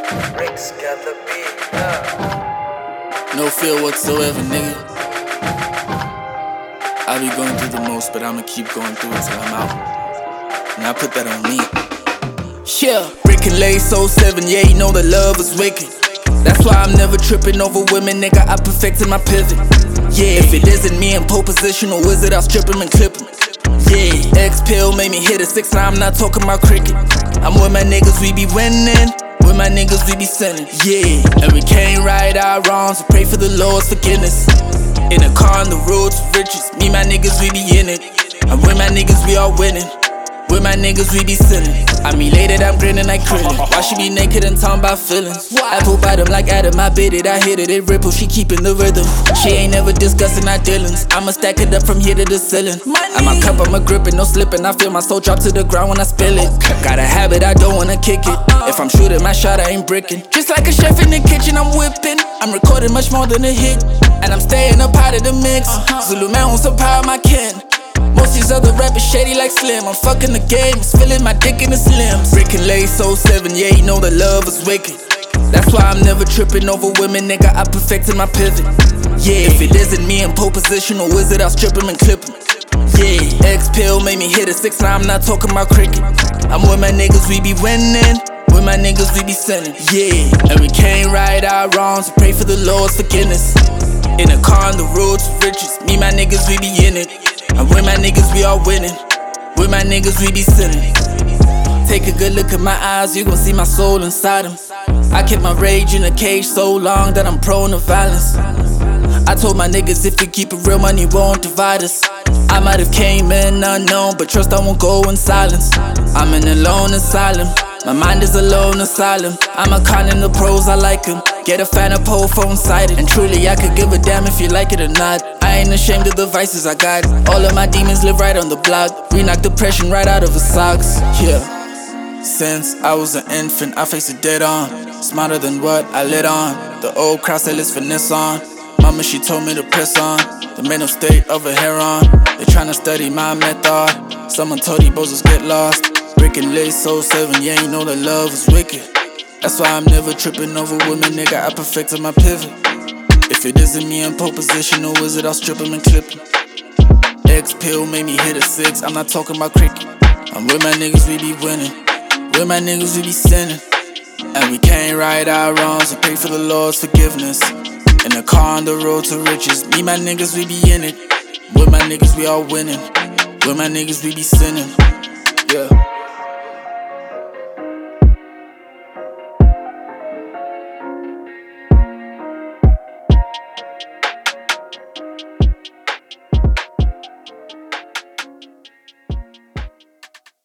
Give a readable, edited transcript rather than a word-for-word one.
Rick's got the beat. No fear whatsoever, nigga. I be going through the most, but I'ma keep going through it till I'm out. And I put that on me. Yeah, Rick and Lay, Soul 7, yeah, you know that love is wicked. That's why I'm never tripping over women, nigga, I perfected my pivot. Yeah, if it isn't me in pole position or wizard, I'll strip him and clip him. Yeah, X-Pill made me hit a 6, now I'm not talking about cricket. I'm with my niggas, we be winning. With my niggas, we be sinning. Yeah, and we can't right our wrongs, we pray for the Lord's forgiveness. In a car on the road to riches, me, my niggas, we be in it. And with my niggas, we all winning. With my niggas, we be sinning. I mean, later I'm grinning like Krillin. Why she be naked and talking about feelings? Apple bottom like Adam, I bit it, I hit it, it ripple, she keeping the rhythm. She ain't never discussing our dealings. I'ma stack it up from here to the ceiling. I'm a cup, I'm a gripping, no slipping. I feel my soul drop to the ground when I spill it. Got a habit, I don't wanna kick it. If I'm shooting my shot, I ain't bricking. Just like a chef in the kitchen, I'm whipping. I'm recording much more than a hit. And I'm staying up out of the mix. Zulu man wants to power my kin. Most these other rappers shady like Slim. I'm fucking the game, spilling my dick in the slims. Rick and Lay, Soul 7, yeah, you know that love is wicked. That's why I'm never tripping over women, nigga, I perfected my pivot. Yeah, if it isn't me in pole position or wizard, I'll strip him and clip him. Yeah, X-Pill made me hit a 6, now I'm not talking about cricket. I'm with my niggas, we be winning. With my niggas, we be sinning. Yeah, and we can't right our wrongs, we pray for the Lord's forgiveness. In a car on the road to riches, me, my niggas, we be in it. And with my niggas, we all winning. With my niggas, we be sinning. Take a good look at my eyes, you gon' see my soul inside them. I kept my rage in a cage so long that I'm prone to violence. I told my niggas if we keep it real, money won't divide us. I might have came in unknown, but trust I won't go in silence. I'm in a lone asylum, my mind is a lone asylum. I'm a con in the pros, I like them. Get a fan of pole phone sighted. And truly I could give a damn if you like it or not. I ain't ashamed of the vices I got. All of my demons live right on the block. We knock depression right out of his socks. Yeah. Since I was an infant, I faced it dead on. Smarter than what I lit on. The old crowd said let's finesse on. Mama, she told me to press on. The mental state of a heron. They tryna study my method. Someone told these bozos get lost. Rick and Lay, Soul 7, yeah, you know that love is wicked. That's why I'm never tripping over women, nigga, I perfected my pivot. If it isn't me in pole position or wizard, I'll strip him and clip him. X-Pill made me hit a 6, I'm not talking about cricket. I'm with my niggas, we be winning. With my niggas, we be sinning. And we can't right our wrongs, we pray for the Lord's forgiveness. In a car on the road to riches, me, my niggas, we be in it. With my niggas, we all winning. With my niggas, we be sinning. Yeah.